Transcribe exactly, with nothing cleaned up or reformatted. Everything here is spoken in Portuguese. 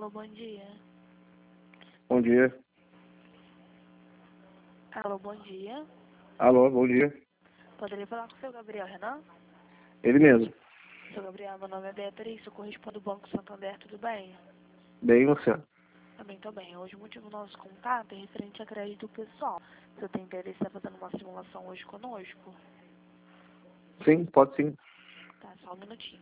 Alô, bom dia. Bom dia. Alô, bom dia. Alô, bom dia. Poderia falar com o seu Gabriel Renan? Ele mesmo. Seu Gabriel, meu nome é Beatriz, eu correspondo ao Banco Santander, tudo bem? Bem, você? Também tô bem. Hoje o motivo do nosso contato é referente a crédito pessoal. Você tem interesse em estar fazendo uma simulação hoje conosco? Sim, pode sim. Tá, só um minutinho.